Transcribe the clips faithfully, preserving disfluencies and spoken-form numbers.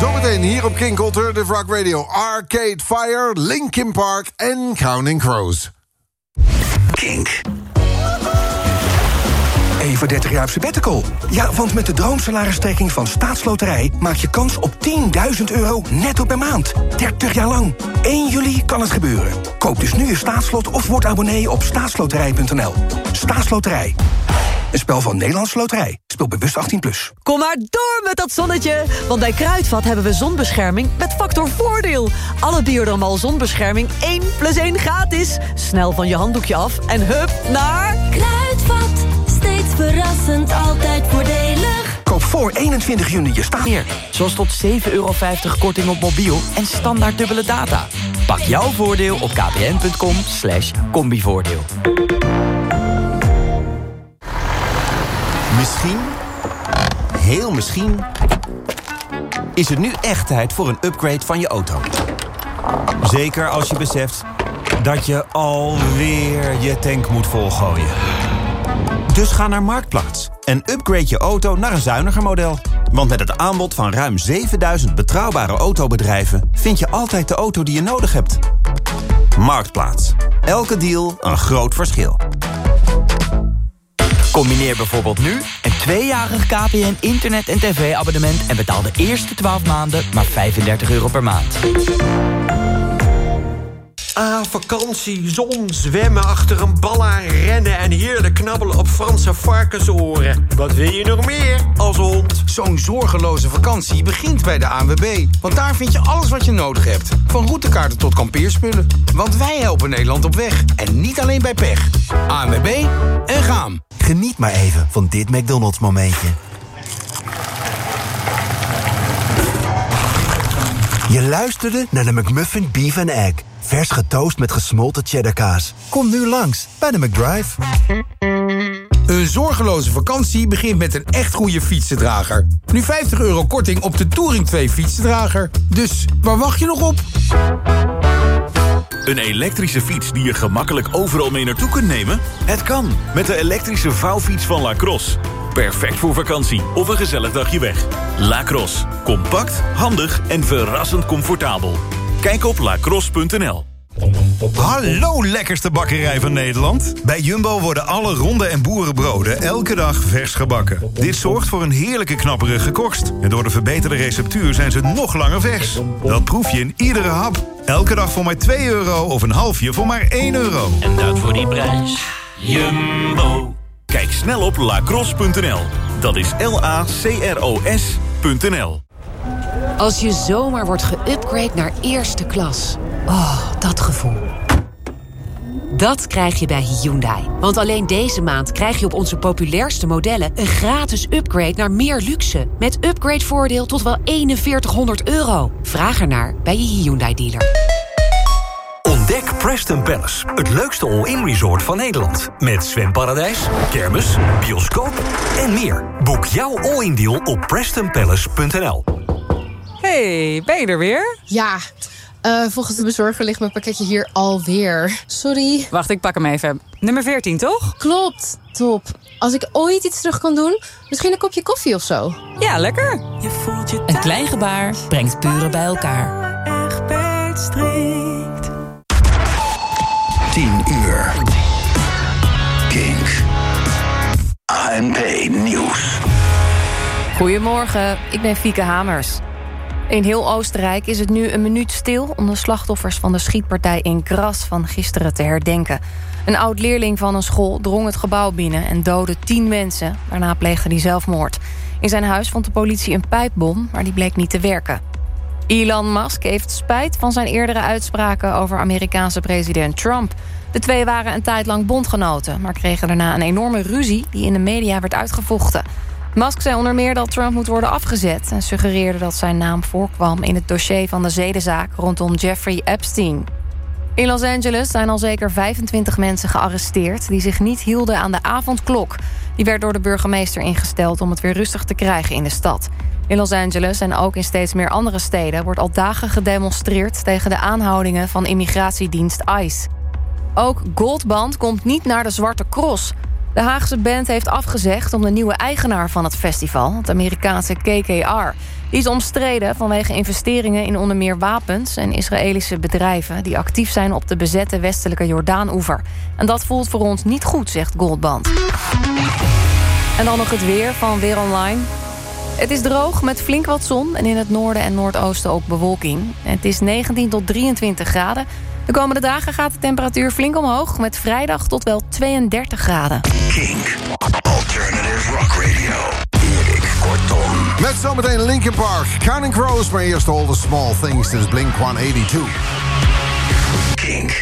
Zometeen hier op Kink Alternative Rock Radio. Arcade Fire, Linkin Park en Counting Crows. Kink. Even dertig jaar op sabbatical. Ja, want met de droomsalaristrekking van Staatsloterij maak je kans op tienduizend euro netto per maand. dertig jaar lang. één juli kan het gebeuren. Koop dus nu je staatslot of word abonnee op staatsloterij punt n l. Staatsloterij. Een spel van Nederlandse Loterij. Speel bewust achttien plus. Kom maar door met dat zonnetje. Want bij Kruidvat hebben we zonbescherming met factor voordeel. Alle Biodermal zonbescherming één plus één gratis. Snel van je handdoekje af en hup naar Kruidvat. Steeds verrassend, altijd voordelig. Koop voor eenentwintig juni je staat Meer, zoals tot zeven euro vijftig korting op mobiel en standaard dubbele data. Pak jouw voordeel op kpn.com slash combivoordeel. Misschien, heel misschien, is het nu echt tijd voor een upgrade van je auto. Zeker als je beseft dat je alweer je tank moet volgooien. Dus ga naar Marktplaats en upgrade je auto naar een zuiniger model. Want met het aanbod van ruim zevenduizend betrouwbare autobedrijven vind je altijd de auto die je nodig hebt. Marktplaats. Elke deal een groot verschil. Combineer bijvoorbeeld nu een tweejarig K P N internet- en tv-abonnement... en betaal de eerste twaalf maanden maar vijfendertig euro per maand. Ah, vakantie, zon, zwemmen, achter een bal aan rennen... en heerlijk knabbelen op Franse varkensoren. Wat wil je nog meer als hond? Zo'n zorgeloze vakantie begint bij de A N W B. Want daar vind je alles wat je nodig hebt. Van routekaarten tot kampeerspullen. Want wij helpen Nederland op weg. En niet alleen bij pech. A N W B en gaan. Geniet maar even van dit McDonald's momentje. Je luisterde naar de McMuffin Beef and Egg. Vers getoast met gesmolten cheddarkaas. Kom nu langs bij de McDrive. Een zorgeloze vakantie begint met een echt goede fietsendrager. Nu vijftig euro korting op de Touring twee fietsendrager. Dus waar wacht je nog op? Een elektrische fiets die je gemakkelijk overal mee naartoe kunt nemen? Het kan, met de elektrische vouwfiets van Lacrosse. Perfect voor vakantie of een gezellig dagje weg. Lacrosse. Compact, handig en verrassend comfortabel. Kijk op lacrosse punt n l. Hallo lekkerste bakkerij van Nederland. Bij Jumbo worden alle ronde en boerenbroden elke dag vers gebakken. Dit zorgt voor een heerlijke knapperige korst. En door de verbeterde receptuur zijn ze nog langer vers. Dat proef je in iedere hap. Elke dag voor maar twee euro of een halfje voor maar één euro. En dat voor die prijs. Jumbo. Kijk snel op lacrosse punt n l. Dat is L A C R O S punt n l. Als je zomaar wordt geüpgrade naar eerste klas. Oh, dat gevoel. Dat krijg je bij Hyundai. Want alleen deze maand krijg je op onze populairste modellen... een gratis upgrade naar meer luxe. Met upgradevoordeel tot wel eenenveertighonderd euro. Vraag ernaar bij je Hyundai-dealer. Ontdek Preston Palace, het leukste all-in resort van Nederland. Met zwemparadijs, kermis, bioscoop en meer. Boek jouw all-in deal op preston palace punt n l. Hey, ben je er weer? Ja, uh, volgens de bezorger ligt mijn pakketje hier alweer. Sorry. Wacht, ik pak hem even. Nummer veertien, toch? Klopt, top. Als ik ooit iets terug kan doen, misschien een kopje koffie of zo. Ja, lekker. Je voelt je een klein gebaar brengt buren bij elkaar. Egbert strikt. tien uur. Kink. A N P Nieuws. Goedemorgen, ik ben Fieke Hamers. In heel Oostenrijk is het nu een minuut stil om de slachtoffers van de schietpartij in Graz van gisteren te herdenken. Een oud-leerling van een school drong het gebouw binnen en doodde tien mensen. Daarna pleegde hij zelfmoord. In zijn huis vond de politie een pijpbom, maar die bleek niet te werken. Elon Musk heeft spijt van zijn eerdere uitspraken over Amerikaanse president Trump. De twee waren een tijd lang bondgenoten, maar kregen daarna een enorme ruzie die in de media werd uitgevochten. Musk zei onder meer dat Trump moet worden afgezet en suggereerde dat zijn naam voorkwam in het dossier van de zedenzaak rondom Jeffrey Epstein. In Los Angeles zijn al zeker vijfentwintig mensen gearresteerd die zich niet hielden aan de avondklok. Die werd door de burgemeester ingesteld om het weer rustig te krijgen in de stad. In Los Angeles en ook in steeds meer andere steden wordt al dagen gedemonstreerd tegen de aanhoudingen van immigratiedienst ICE. Ook Goldband komt niet naar de Zwarte Cross. De Haagse band heeft afgezegd om de nieuwe eigenaar van het festival, het Amerikaanse K K R. Die is omstreden vanwege investeringen in onder meer wapens en Israëlische bedrijven die actief zijn op de bezette westelijke Jordaan-oever. En dat voelt voor ons niet goed, zegt Goldband. En dan nog het weer van Weer Online. Het is droog met flink wat zon en in het noorden en noordoosten ook bewolking. Het is negentien tot drieëntwintig graden. De komende dagen gaat de temperatuur flink omhoog, met vrijdag tot wel tweeëndertig graden. Kink, Alternative Rock Radio. Erik Kortom. Met zometeen Linkin Park, Counting Crows, maar eerst All the Small Things. Dit is Blink honderdtweeënnegentig. Kink.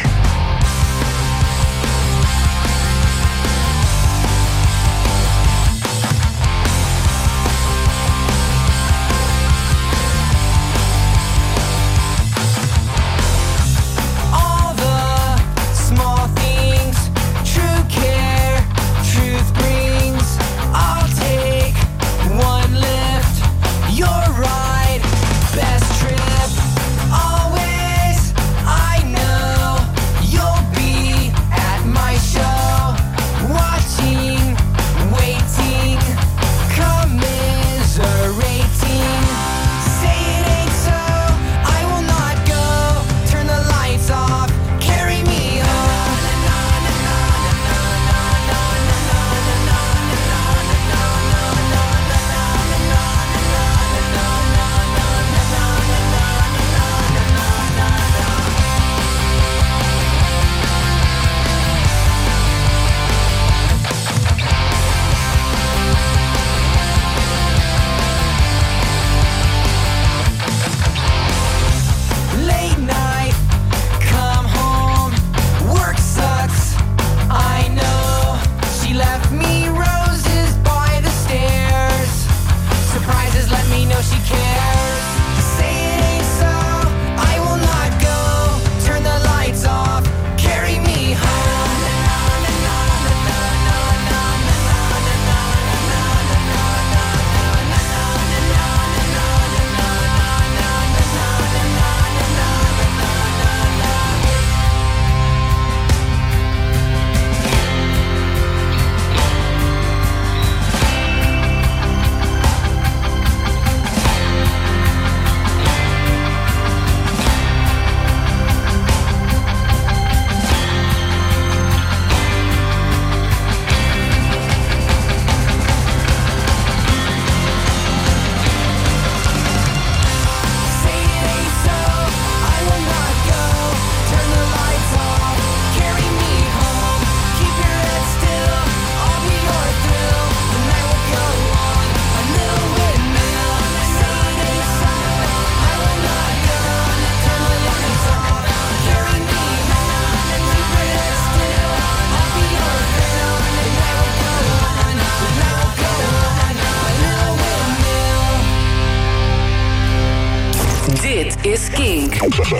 is Kink.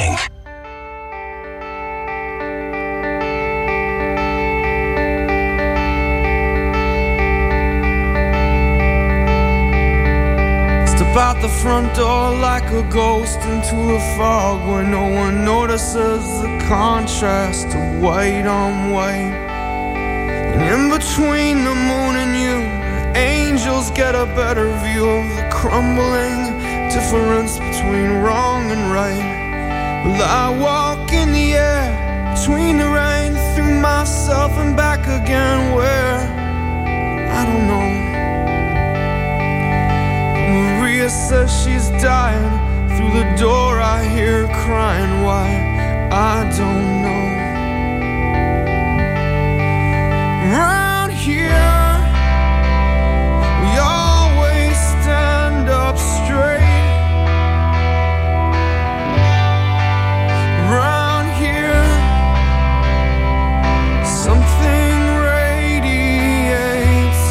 Step out the front door like a ghost into a fog where no one notices the contrast of white on white. And in between the moon and you, angels get a better view of the crumbling difference between wrong and right. Well, I walk in the air between the rain, through myself and back again, where I don't know. Maria says she's dying. Through the door I hear her crying. Why? I don't know. Around here we always stand up straight. Around here something radiates.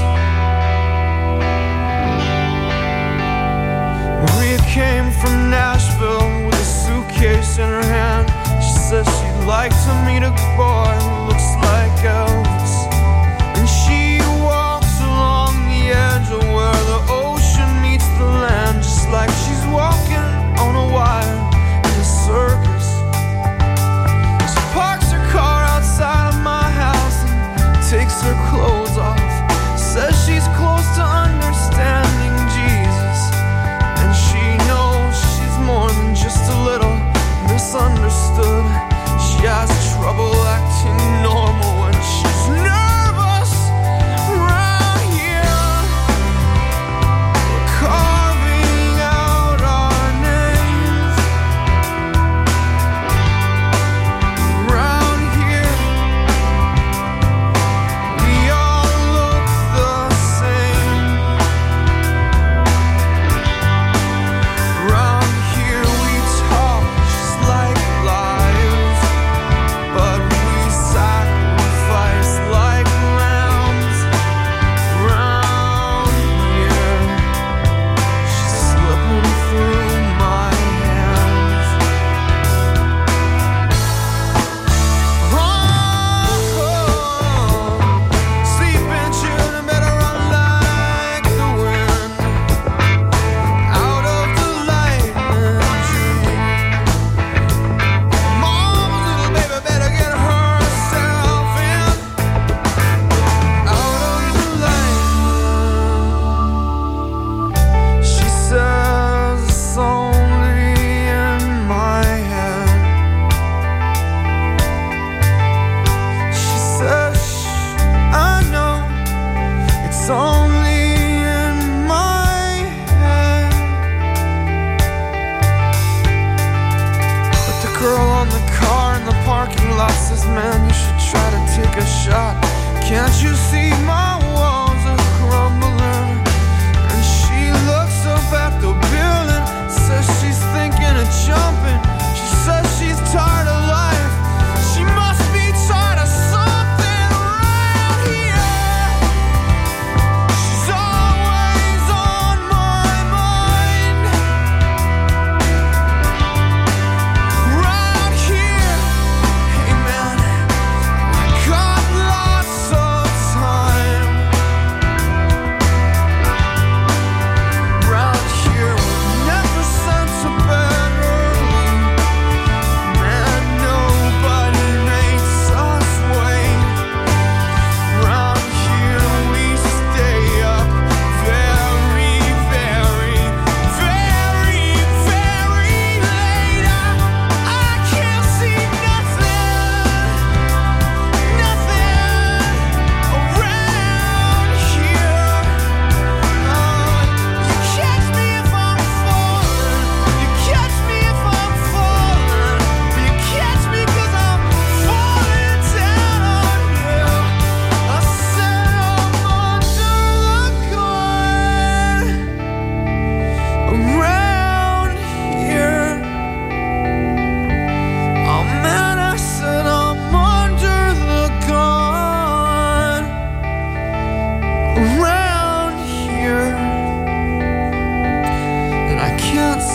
Maria came from Nashville with a suitcase in her hand. She says she'd like to meet a boy who looks like Elvis. And she walks along the edge of where the ocean meets the land, just like she's walking on a wire in a circus. She parks her car outside of my house and takes her clothes off.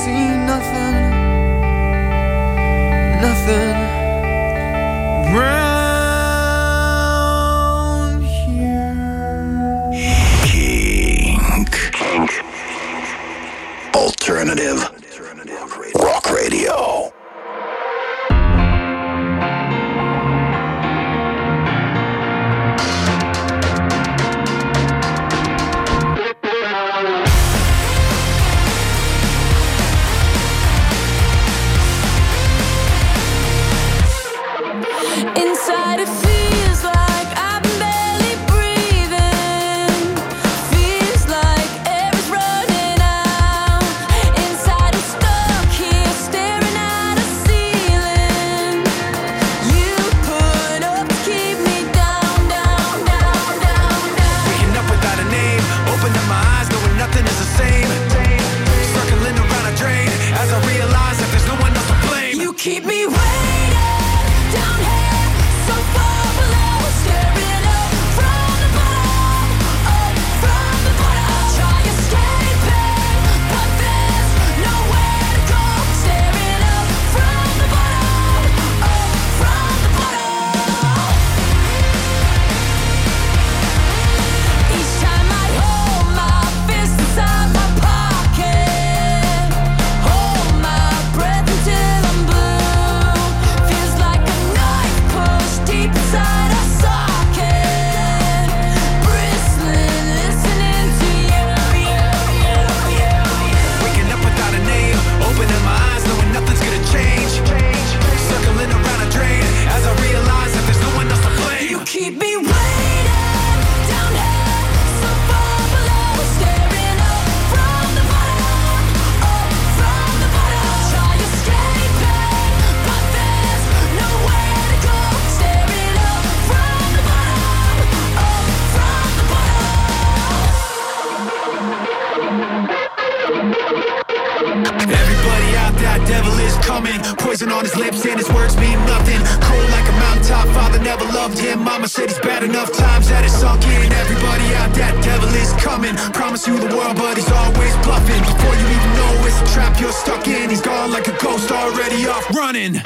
see nothing, nothing round here. Kink. Kink. Alternative Rock Radio. Inside it feels like I'm barely breathing. Feels like air is running out. Inside I'm stuck here staring at a ceiling. You put up to keep me down, down, down, down, down. Waking up without a name, opening my eyes knowing nothing is the same. Circling around a drain as I realize that there's no one else to blame. You keep me waiting down here, so far below, staring up from the bottom, up from the bottom. I try escaping, but there's nowhere to go. Staring up from the bottom, up from the bottom. Each time I hold my fist inside my pocket, hold my breath until I'm blue. Feels like a knife pushed deep inside a socket, bristling, listening to you, you, you, you, you. Waking up without a name, opening my eyes knowing nothing's gonna change. Circling around a drain as I realize that there's no one else to blame. You keep me waiting down here, so far below, staring up from the bottom, up from the bottom. Try escaping, but there's nowhere to go. Staring up from the bottom, up from the Everybody out there, devil is coming. Poison on his lips and his words mean nothing. Cold like a mountaintop, father never loved him. Mama said he's bad enough times that it's sunk in. Everybody out there, devil is coming. Promise you the world, but he's always bluffing. Before you even know it's a trap you're stuck in, he's gone like a ghost already off running.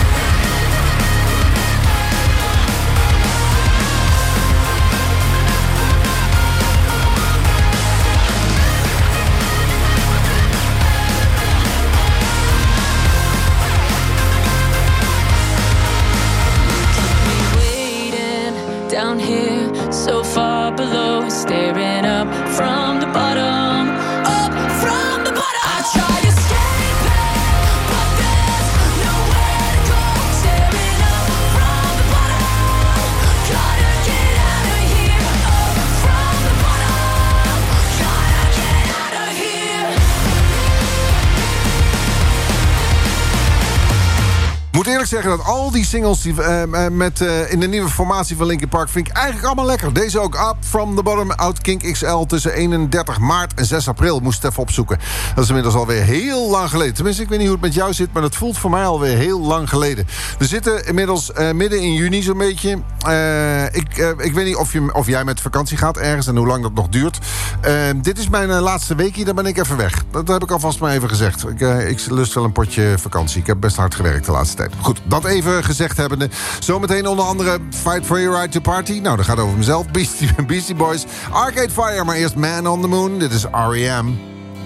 waiting down here, so far below, staring up from the bottom, up from the bottom. I try escaping, but there's nowhere to go. Staring up from the bottom, gotta get out of here. Up from the bottom, gotta get out of here. Ik moet eerlijk zeggen dat al die singles die, uh, met, uh, in de nieuwe formatie van Linkin Park vind ik eigenlijk allemaal lekker. Deze ook, Up From The Bottom, Out Kink X L tussen eenendertig maart en zes april. Moest het even opzoeken. Dat is inmiddels alweer heel lang geleden. Tenminste, ik weet niet hoe het met jou zit, maar dat voelt voor mij alweer heel lang geleden. We zitten inmiddels uh, midden in juni zo'n beetje. Uh, ik, uh, ik weet niet of, je, of jij met vakantie gaat ergens en hoe lang dat nog duurt. Uh, dit is mijn uh, laatste weekje, dan ben ik even weg. Dat heb ik alvast maar even gezegd. Ik, uh, ik lust wel een potje vakantie. Ik heb best hard gewerkt de laatste tijd. Goed, dat even gezegd hebbende. Zometeen onder andere Fight For Your Right To Party. Nou, dat gaat over mezelf. Beastie, Beastie Boys. Arcade Fire, maar eerst Man On The Moon. Dit is R E M.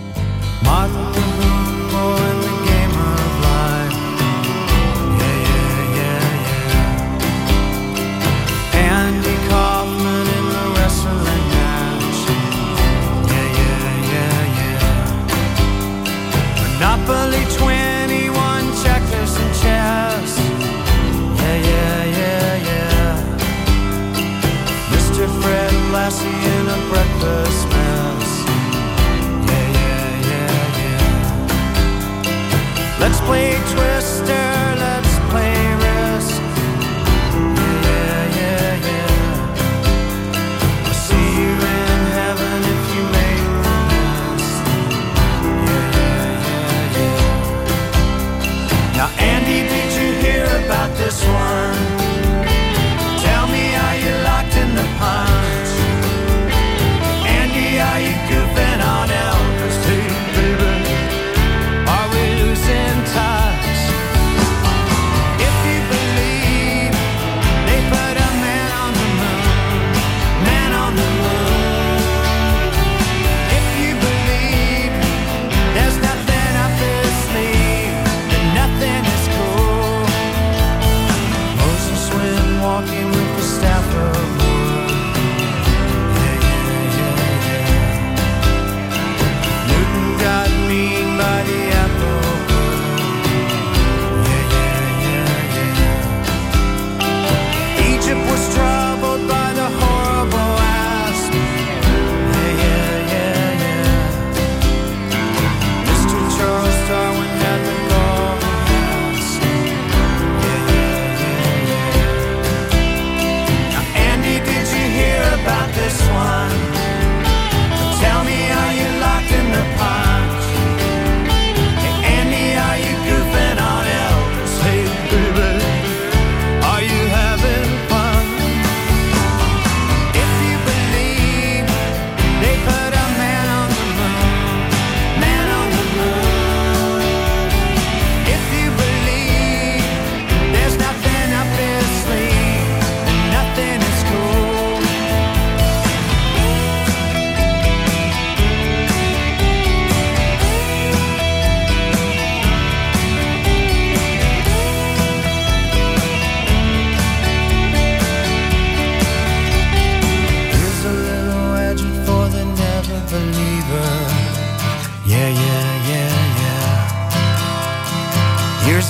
Andy Kaufman in the wrestling match. Yeah, yeah, yeah, yeah. Monopoly twenty-one, checkers and chess. Yeah, yeah, yeah, yeah. Mister Fred Lassie in a breakfast mess. Yeah, yeah, yeah, yeah. Let's play Twister, let's play Risk. Yeah, yeah, yeah. I'll see you in heaven if you make the list. Yeah, yeah, yeah, yeah. Now, Andy, did you hear about this one? Tell me, are you locked in the punch? Andy, are you goofing on Elvis too, baby? Are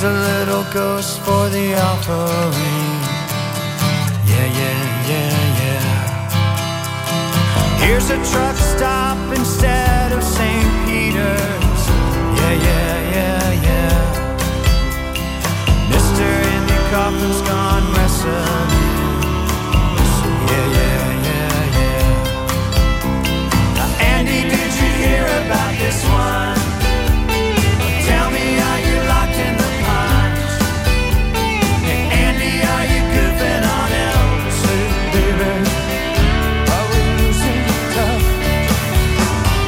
Here's a little ghost for the offering. Yeah, yeah, yeah, yeah. Here's a truck stop instead of Saint Peter's. Yeah, yeah, yeah, yeah. Mister Andy Kaufman's gone wrestling. Yeah, yeah, yeah, yeah. Now, Andy, did you hear about this one? Tell me, are you locked in the pines? Hey, Andy, are you goofing on Elvis? Hey, baby, are we losing tough?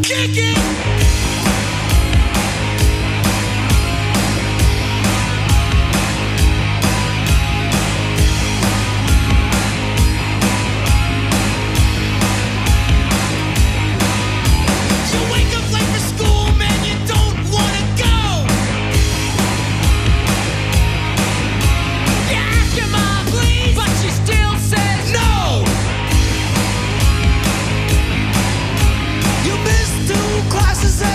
Kick it! Classes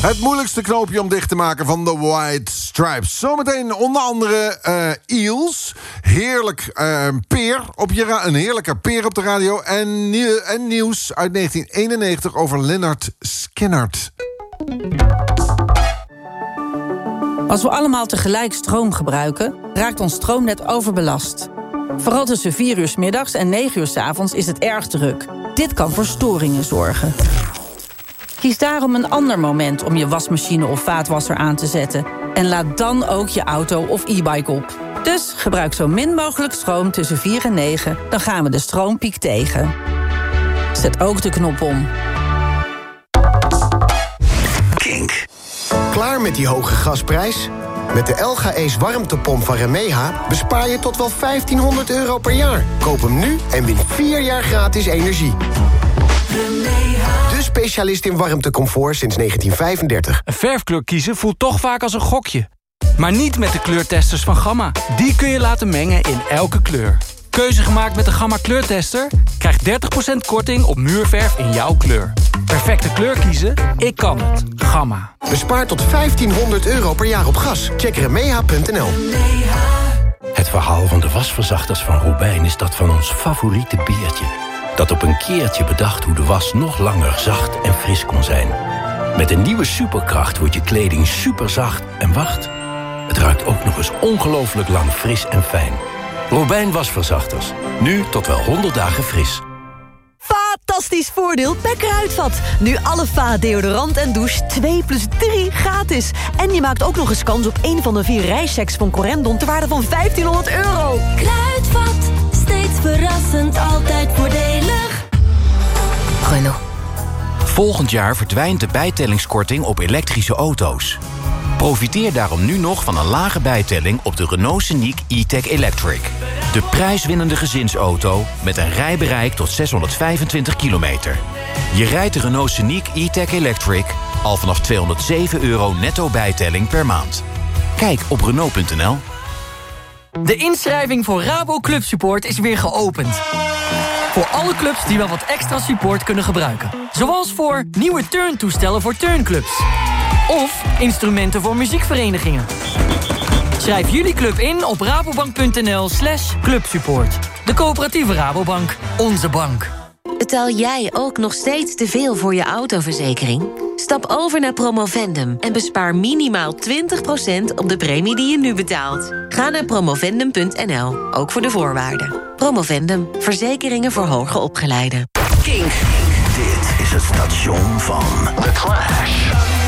Het moeilijkste knoopje om dicht te maken van de White Stripes. Zometeen onder andere uh, Eels. Heerlijk uh, peer op je ra- een heerlijke peer op de radio. En, nieuw- en nieuws uit negentien eenennegentig over Lynyrd Skynyrd. Als we allemaal tegelijk stroom gebruiken, raakt ons stroomnet overbelast. Vooral tussen vier uur 's middags en negen uur 's avonds is het erg druk. Dit kan voor storingen zorgen. Kies daarom een ander moment om je wasmachine of vaatwasser aan te zetten. En laad dan ook je auto of e-bike op. Dus gebruik zo min mogelijk stroom tussen vier en negen. Dan gaan we de stroompiek tegen. Zet ook de knop om. Kink. Klaar met die hoge gasprijs? Met de L G Ace warmtepomp van Remeha bespaar je tot wel vijftienhonderd euro per jaar. Koop hem nu en win vier jaar gratis energie. De specialist in warmtecomfort sinds negentien vijfendertig. Een verfkleur kiezen voelt toch vaak als een gokje. Maar niet met de kleurtesters van Gamma. Die kun je laten mengen in elke kleur. Keuze gemaakt met de Gamma kleurtester? Krijg dertig procent korting op muurverf in jouw kleur. Perfecte kleur kiezen? Ik kan het. Gamma. Bespaar tot vijftienhonderd euro per jaar op gas. Check remeha punt n l. Het verhaal van de wasverzachters van Robijn is dat van ons favoriete beertje. Dat op een keertje bedacht hoe de was nog langer zacht en fris kon zijn. Met een nieuwe superkracht wordt je kleding superzacht en wacht, het ruikt ook nog eens ongelooflijk lang fris en fijn. Robijn wasverzachters. Nu tot wel honderd dagen fris. Fantastisch voordeel bij Kruidvat. Nu alle Va deodorant en douche twee plus drie gratis. En je maakt ook nog eens kans op een van de vier reischecks van Corendon ter waarde van vijftienhonderd euro. Kruidvat, steeds verrassend, altijd voordelig. Renault. Volgend jaar verdwijnt de bijtellingskorting op elektrische auto's. Profiteer daarom nu nog van een lage bijtelling op de Renault Scenic e-tech Electric. De prijswinnende gezinsauto met een rijbereik tot zeshonderdvijfentwintig kilometer. Je rijdt de Renault Scenic e-tech Electric al vanaf tweehonderdzeven euro netto bijtelling per maand. Kijk op Renault punt n l. De inschrijving voor Rabo Club Support is weer geopend. Voor alle clubs die wel wat extra support kunnen gebruiken. Zoals voor nieuwe turntoestellen voor turnclubs. Of instrumenten voor muziekverenigingen. Schrijf jullie club in op rabobank punt n l slash clubsupport. De coöperatieve Rabobank. Onze bank. Betaal jij ook nog steeds te veel voor je autoverzekering? Stap over naar Promovendum en bespaar minimaal twintig procent op de premie die je nu betaalt. Ga naar promovendum punt n l, ook voor de voorwaarden. Promovendum, verzekeringen voor hoger opgeleiden. Kink. Dit is het station van The Clash.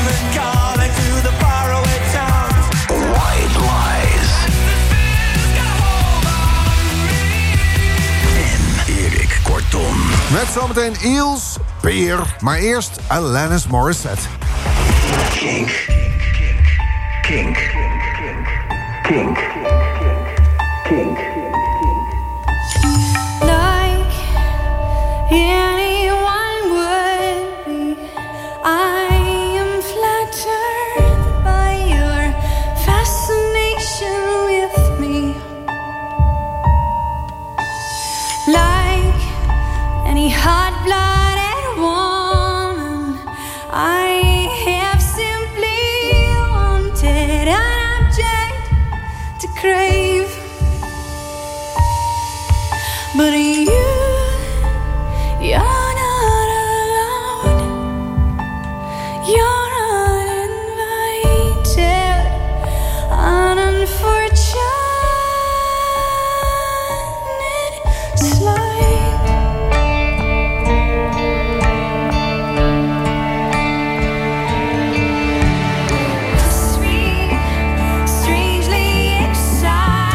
White Lies. En Erik Kortom. Met zometeen Eels, Peer, maar eerst Alanis Morissette. Kink. Kink. Kink. Kink. Like anyone would be, I am flattered by your fascination with me. Like any hot-blooded woman, I have simply wanted an object to crave. But you, you're not alone. You're uninvited, an unfortunate slide. Sweet, strangely excited.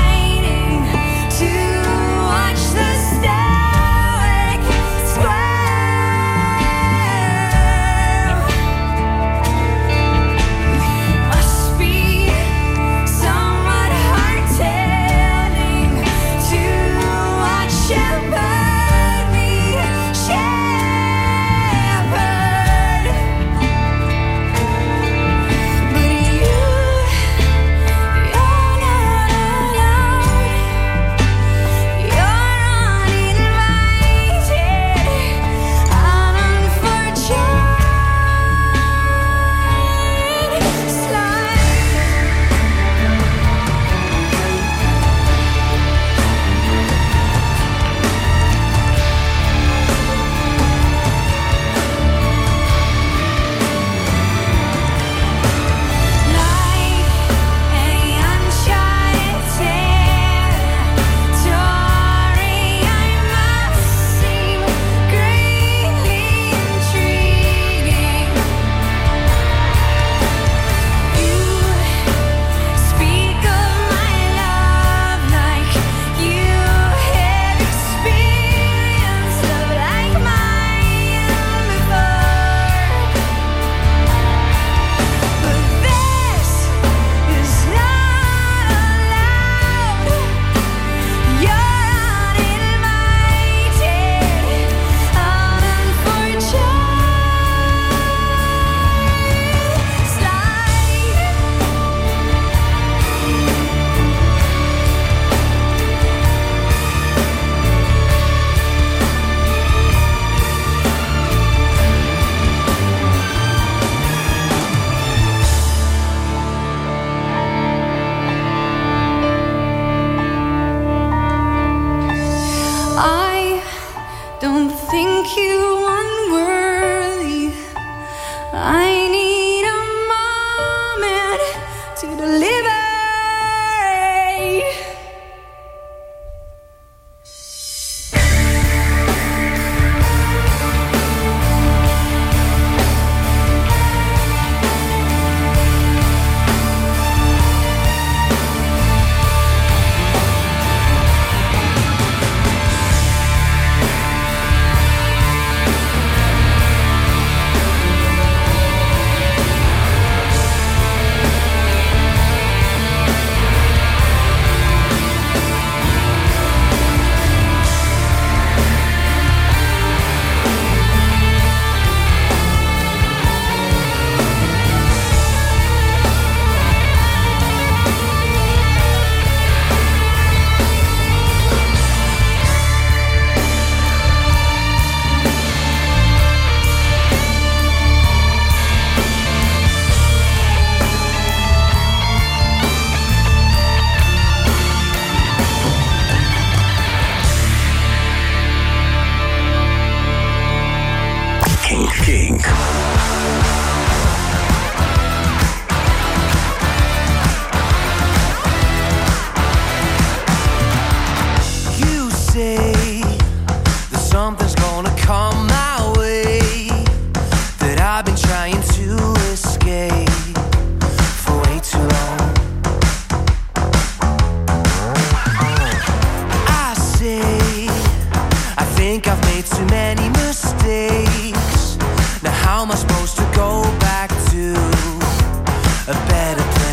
think I've made too many mistakes. Now how am I supposed to go back to a better place?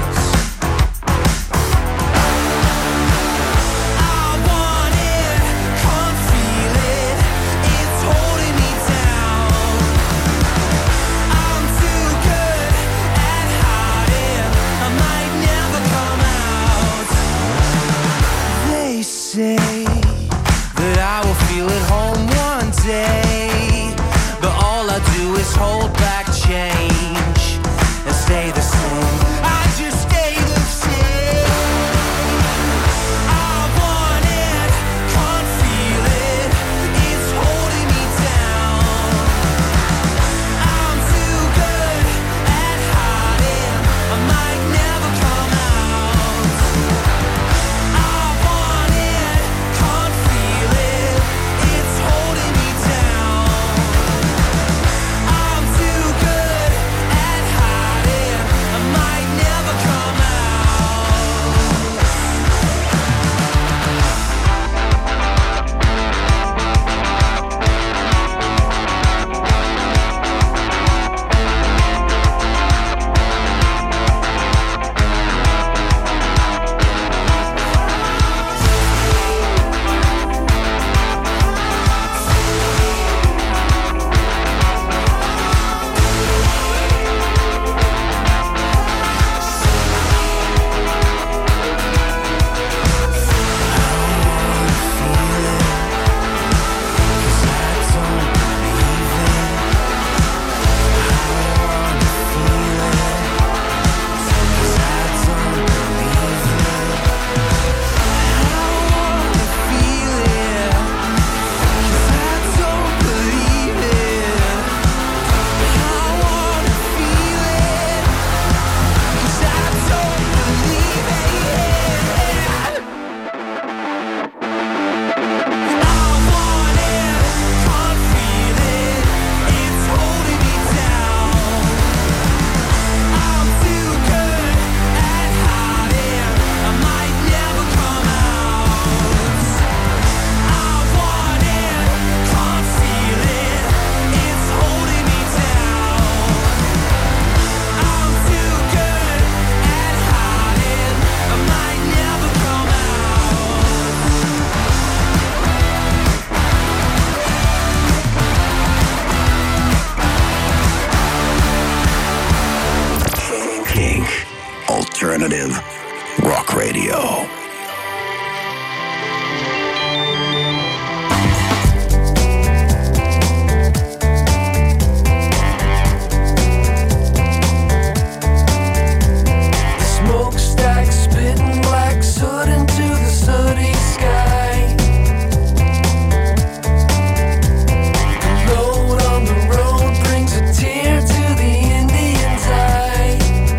Say that I will feel at home one day, but all I do is hold back change and stay the same. I just stay the same. I want it, can't feel it, it's holding me down. I'm too good at hiding, I might never come out. I want it, can't feel it, it's holding me down. I'm too good at hiding, I might never come out. Kink Alternative Rock Radio. Smokestack spitting black soot into the sooty sky. The load on the road brings a tear to the Indian's eye.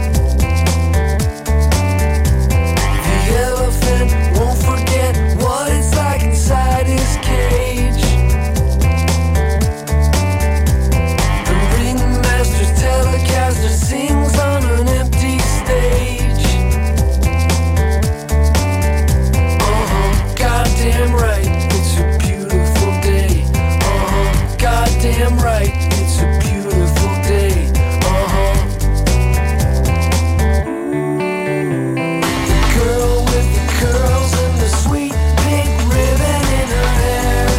The elephant won't forget what it's like inside his cage. The ringmaster's telecaster sings on an empty stage. Uh-huh, goddamn right, it's a beautiful day. Uh-huh, goddamn right, it's a beautiful day. Uh-huh. The girl with the curls and the sweet pink ribbon in her hair.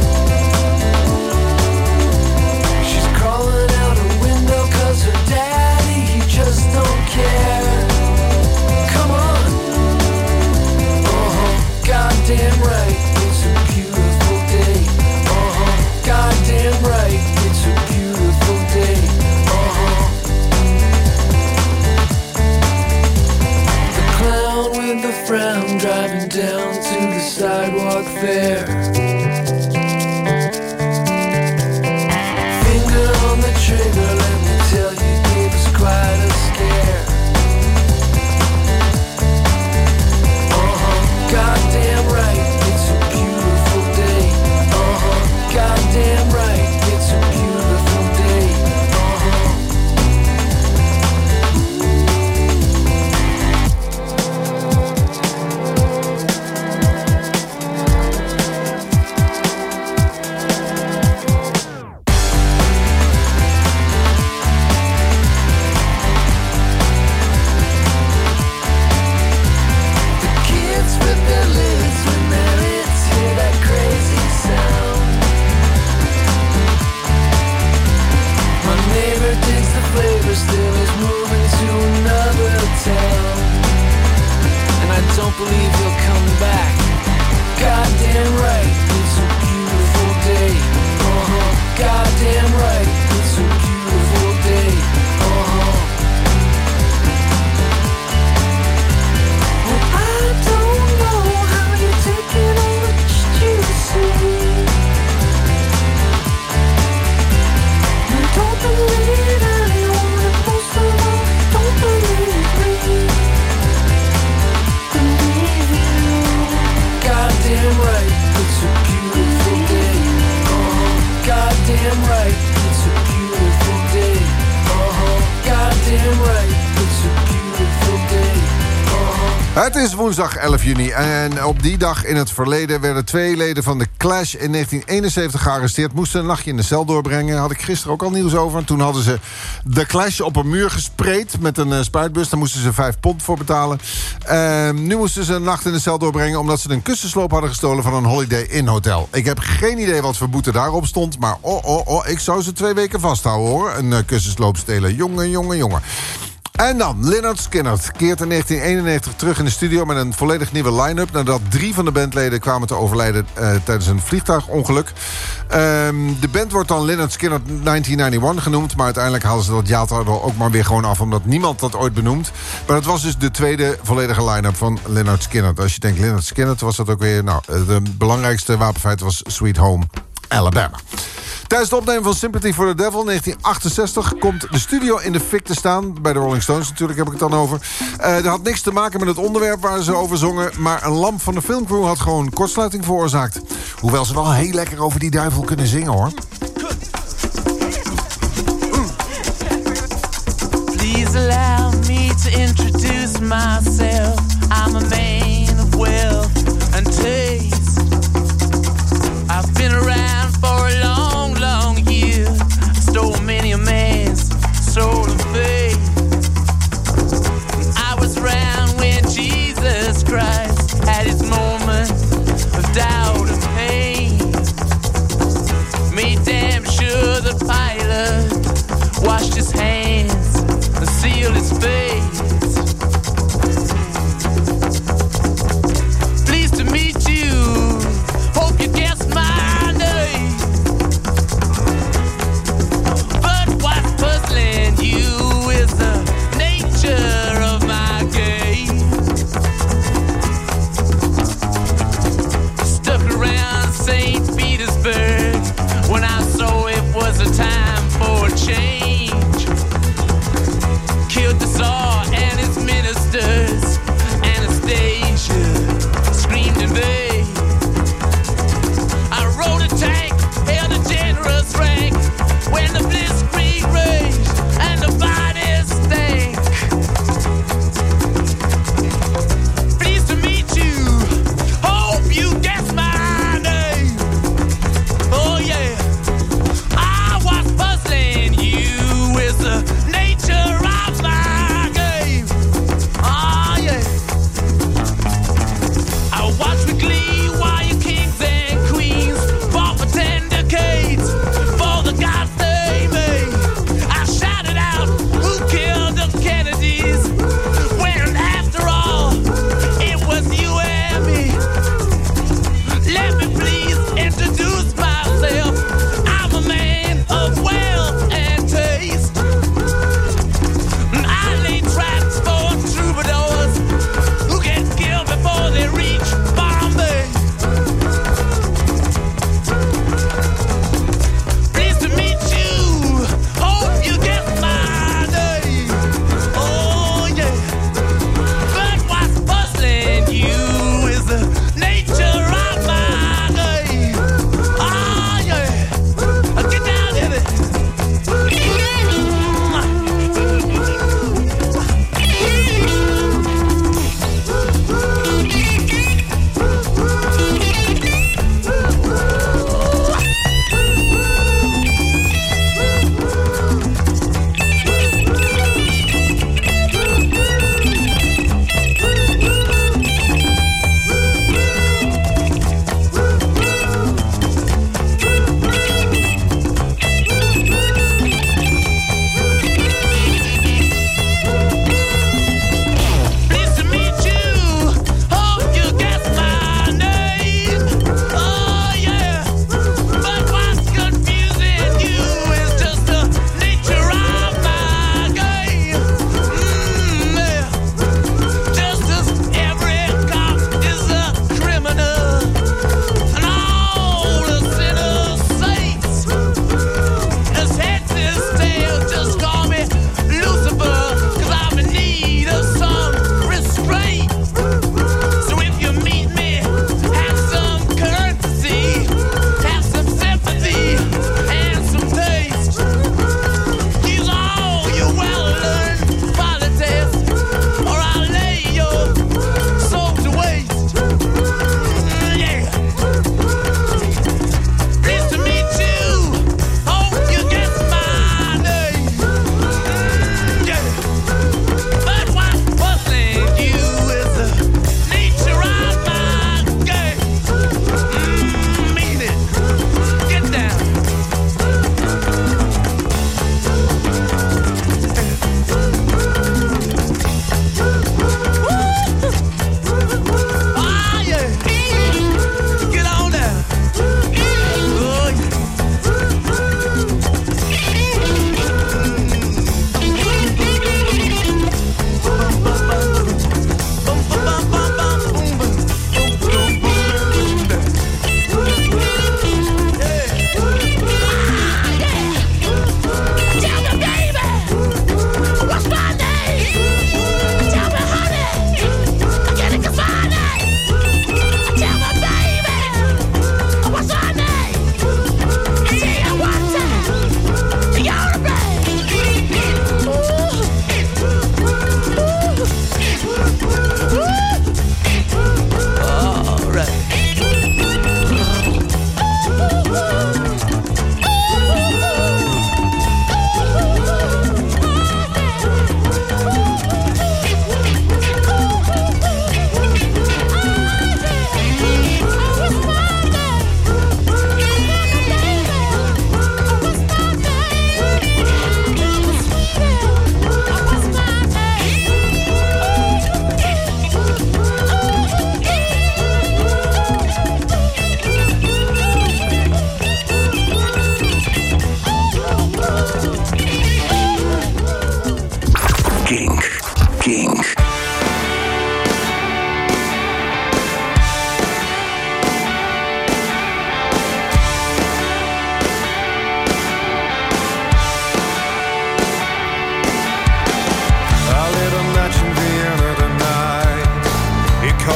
She's crawling out her window 'cause her daddy, he just don't care. Come on. Uh-huh, goddamn right, it's a beautiful day. Uh-huh, goddamn right, it's a beautiful day. Uh-huh. The clown with the frown driving down to the sidewalk fair. Finger on the trigger, let me tell you, it was quite a scare. Uh-huh, goddamn right, it's a beautiful day. Uh-huh, goddamn right, it's a beautiful day. Uh-huh. Het is woensdag elf juni en op die dag in het verleden werden twee leden van de Clash in negentien eenenzeventig gearresteerd. Moesten een nachtje in de cel doorbrengen. Had ik gisteren ook al nieuws over. En toen hadden ze de Clash op een muur gespreid met een uh, spuitbus. Daar moesten ze vijf pond voor betalen. Uh, nu moesten ze een nacht in de cel doorbrengen omdat ze een kussensloop hadden gestolen van een Holiday Inn hotel. Ik heb geen idee wat voor boete daarop stond, maar oh, oh, oh, ik zou ze twee weken vasthouden, hoor. Een uh, kussensloop stelen. Jongen, jongen, jongen. En dan, Lynyrd Skynyrd keert in negentien eenennegentig terug in de studio met een volledig nieuwe line-up nadat drie van de bandleden kwamen te overlijden uh, tijdens een vliegtuigongeluk. Um, de band wordt dan Lynyrd Skynyrd negentien eenennegentig genoemd, maar uiteindelijk haalden ze dat jaartal er ook maar weer gewoon af, omdat niemand dat ooit benoemt. Maar het was dus de tweede volledige line-up van Lynyrd Skynyrd. Als je denkt Lynyrd Skynyrd, was dat ook weer, nou, de belangrijkste wapenfeit was Sweet Home Alabama. Tijdens het opnemen van Sympathy for the Devil negentien achtenzestig komt de studio in de fik te staan. Bij de Rolling Stones natuurlijk heb ik het dan over. Uh, dat had niks te maken met het onderwerp waar ze over zongen, maar een lamp van de filmcrew had gewoon kortsluiting veroorzaakt. Hoewel ze wel heel lekker over die duivel kunnen zingen, hoor. Please allow me to introduce myself. I'm a man of wealth and taste. I've been around for a long, long year. Stole many a man's soul of faith. I was around when Jesus Christ had his moment of doubt and pain. Made damn sure the pilot washed his hands and sealed his face.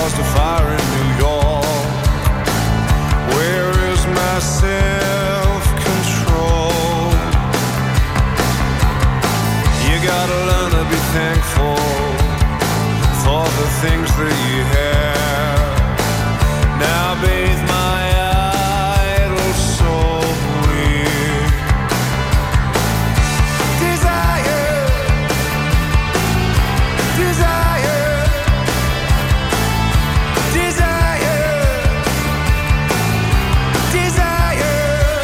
caused a fire in New York. Where is my self-control? You gotta learn to be thankful for the things that you have. Now bathe my idle soul in desire, desire, desire, desire.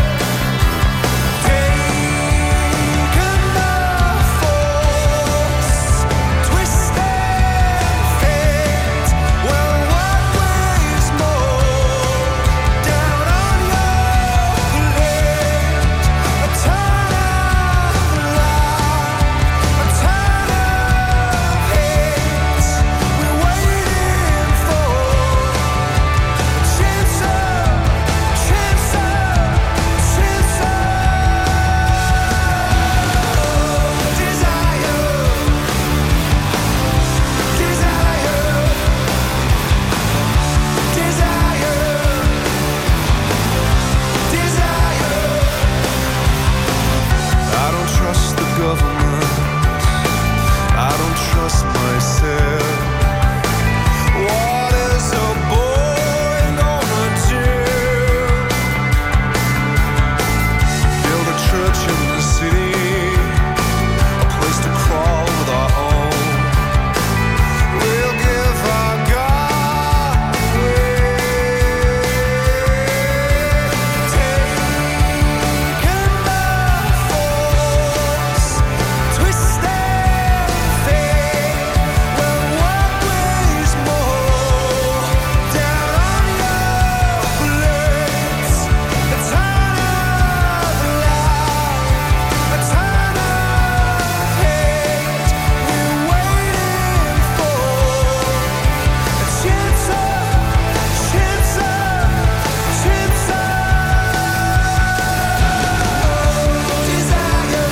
Taken by force, twisted fate. Well, what weighs more down on your plate? A ton of love, a ton of hate. We're waiting for a chance of, chance of, chance of desire, desire, desire, desire. I don't trust the government. I don't trust myself. What is a boy gonna do? Build a church in the city, a place to crawl with our own. We'll give our God away. Taken by force, twisted fate. Well, what weighs more down on your plates? A ton of love, a ton of hate. We're waiting for a chance of, chance of, chance of desire,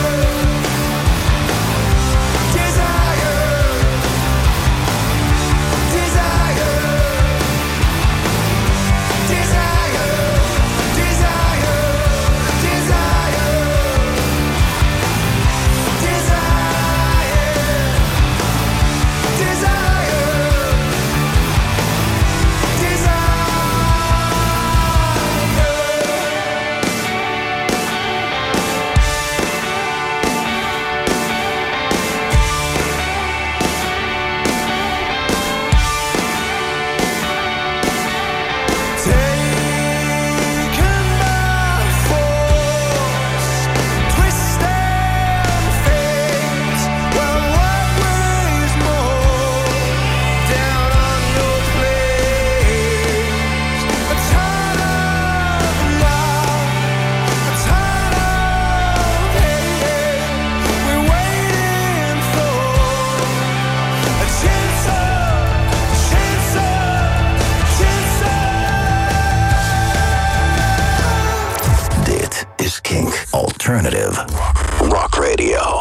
Alternative Rock Radio.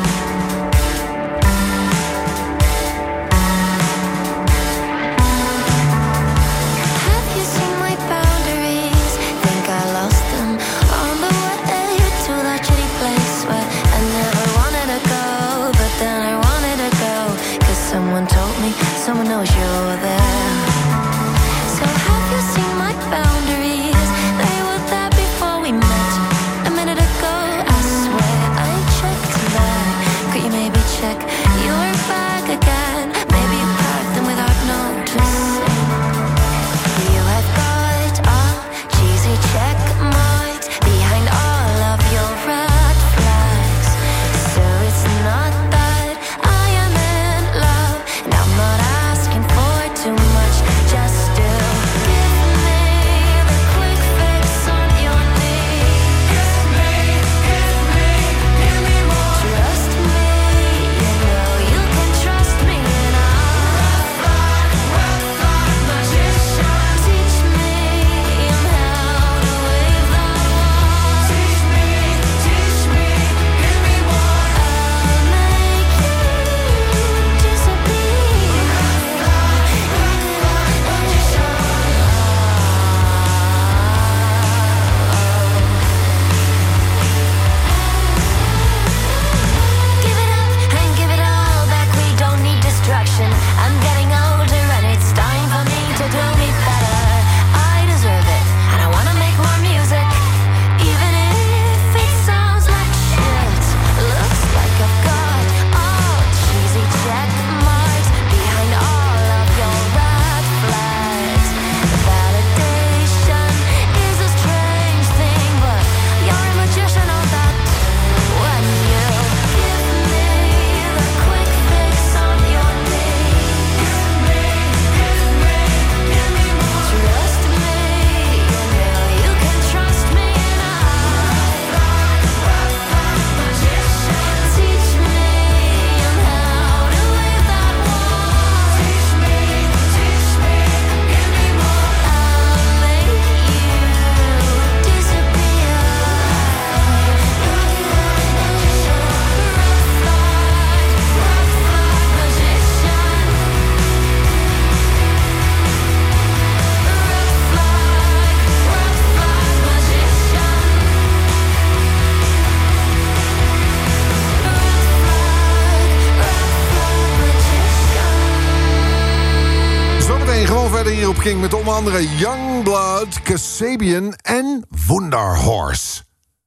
Have you seen my boundaries? Think I lost them on the way to that shitty place where I never wanted to go, but then I wanted to go, 'cause someone told me, someone knows you're there. So have you seen my boundaries? They were there before we met. A minute ago, I swear I checked King met onder andere Youngblood, Kasabian en Wunderhorse.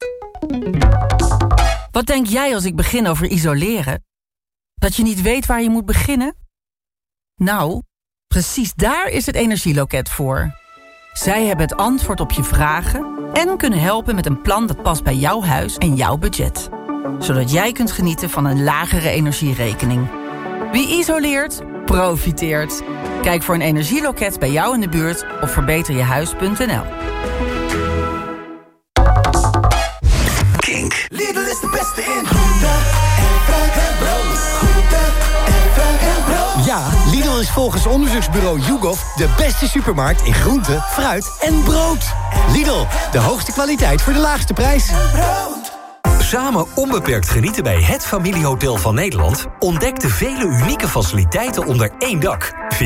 Wat denk jij als ik begin over isoleren? Dat je niet weet waar je moet beginnen? Nou, precies daar is het Energieloket voor. Zij hebben het antwoord op je vragen en kunnen helpen met een plan dat past bij jouw huis en jouw budget. Zodat jij kunt genieten van een lagere energierekening. Wie isoleert, profiteert. Kijk voor een energieloket bij jou in de buurt op verbeter je huis punt n l. Kink. Lidl is de beste in groente en fruit en brood. Groente en fruit en brood. Ja, Lidl is volgens onderzoeksbureau YouGov de beste supermarkt in groente, fruit en brood. Lidl, de hoogste kwaliteit voor de laagste prijs. Samen onbeperkt genieten bij het familiehotel van Nederland. Ontdek de vele unieke faciliteiten onder één dak.